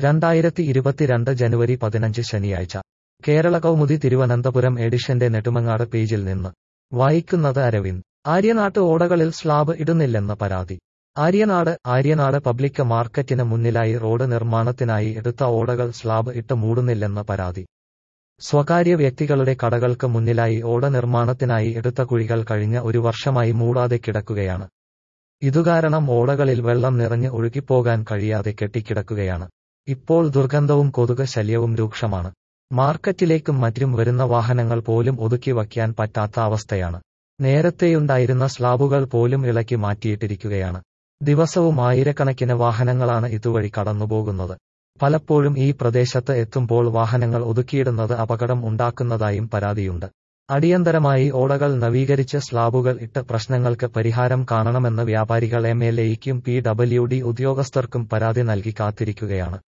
2022 ജനുവരി 15 ശനിയാഴ്ച കേരള കൗമുദി തിരുവനന്തപുരം എഡിഷന്റെ നെടുമങ്ങാട് പേജിൽ നിന്ന് വായിക്കുന്നത് അരവിന്ദ്. ആര്യനാട്ട് ഓടകളിൽ സ്ലാബ് ഇടുന്നില്ലെന്ന പരാതി. ആര്യനാട് പബ്ലിക് മാർക്കറ്റിന് മുന്നിലായി റോഡ് നിർമ്മാണത്തിനായി എടുത്ത ഓടകൾ സ്ലാബ് ഇട്ട് മൂടുന്നില്ലെന്ന പരാതി. സ്വകാര്യ വ്യക്തികളുടെ കടകൾക്ക് മുന്നിലായി ഓട നിർമ്മാണത്തിനായി എടുത്ത കുഴികൾ കഴിഞ്ഞ ഒരു വർഷമായി മൂടാതെ കിടക്കുകയാണ്. ഇതുകാരണം ഓടകളിൽ വെള്ളം നിറഞ്ഞ് ഒഴുകിപ്പോകാൻ കഴിയാതെ കെട്ടിക്കിടക്കുകയാണ്. ഇപ്പോൾ ദുർഗന്ധവും കൊതുക് ശല്യവും രൂക്ഷമാണ്. മാർക്കറ്റിലേക്കും മറ്റും വരുന്ന വാഹനങ്ങൾ പോലും ഒതുക്കി വയ്ക്കാൻ പറ്റാത്ത അവസ്ഥയാണ്. നേരത്തെയുണ്ടായിരുന്ന സ്ലാബുകൾ പോലും ഇളക്കി മാറ്റിയിട്ടിരിക്കുകയാണ്. ദിവസവും ആയിരക്കണക്കിന് വാഹനങ്ങളാണ് ഇതുവഴി കടന്നുപോകുന്നത്. പലപ്പോഴും ഈ പ്രദേശത്ത് എത്തുമ്പോൾ വാഹനങ്ങൾ ഒതുക്കിയിടുന്നത് അപകടം ഉണ്ടാക്കുന്നതായും പരാതിയുണ്ട്. അടിയന്തരമായി ഓടകൾ നവീകരിച്ച് സ്ലാബുകൾ ഇട്ട് പ്രശ്നങ്ങൾക്ക് പരിഹാരം കാണണമെന്ന് വ്യാപാരികൾ MLAയ്ക്കും PWD ഉദ്യോഗസ്ഥർക്കും പരാതി നൽകി കാത്തിരിക്കുകയാണ്.